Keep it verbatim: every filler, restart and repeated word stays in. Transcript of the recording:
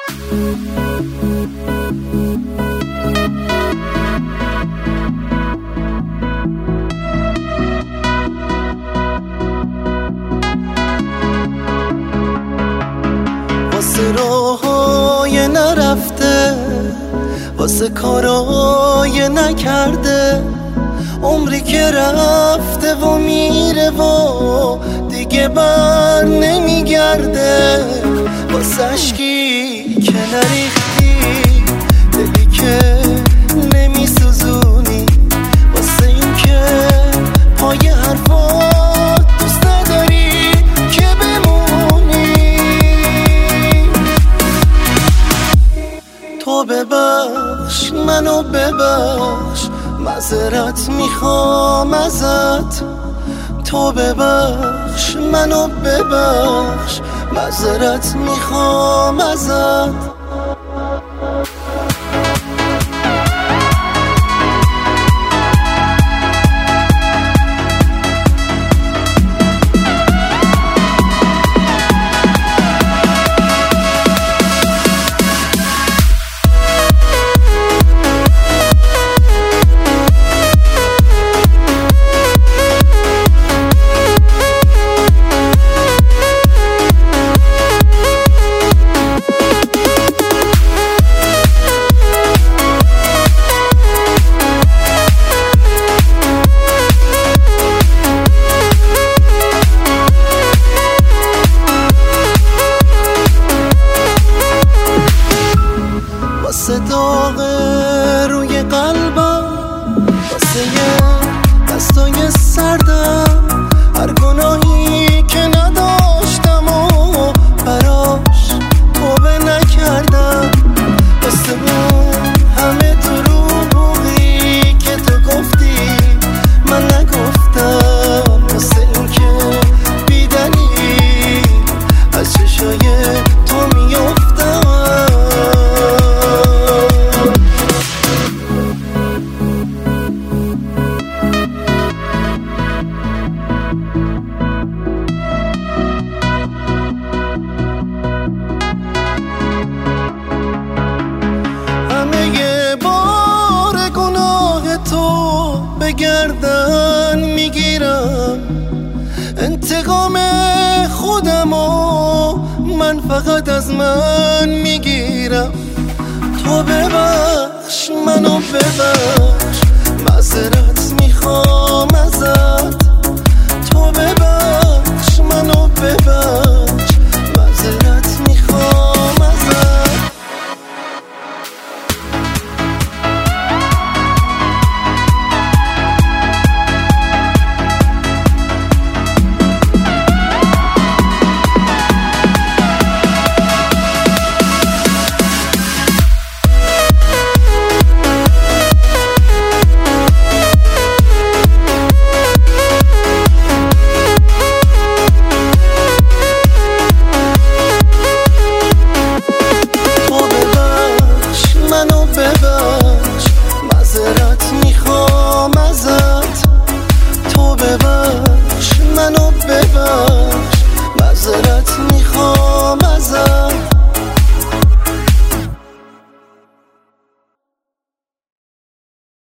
واسه راهای نرفته، واسه کارای نکرده، عمری که رفته و میره و دیگه بر نمیگرده. واسه عشقی که نریختی، دلی که نمیسوزونی، واسه این که پای حرفات دوست نداری که بمونی. تو ببخش منو ببخش، معذرت میخوام ازت. تو ببخش منو ببخش، معذرت میخوام ازت. واسه داغ روی قلبم، واسه یه دستای سردم، هر گناهی که نداشتم و براش توبه نکردم. واسه اون همه دروغی که تو گفتی من نگفتم، واسه این که بیدلیل از چشای تو میافتم. گردن میگیرم انتقام خودمو، من فقط از من میگیرم. تو ببخش منو ببخش، معذرت میخوام ازت. تو ببخش منو ببخش.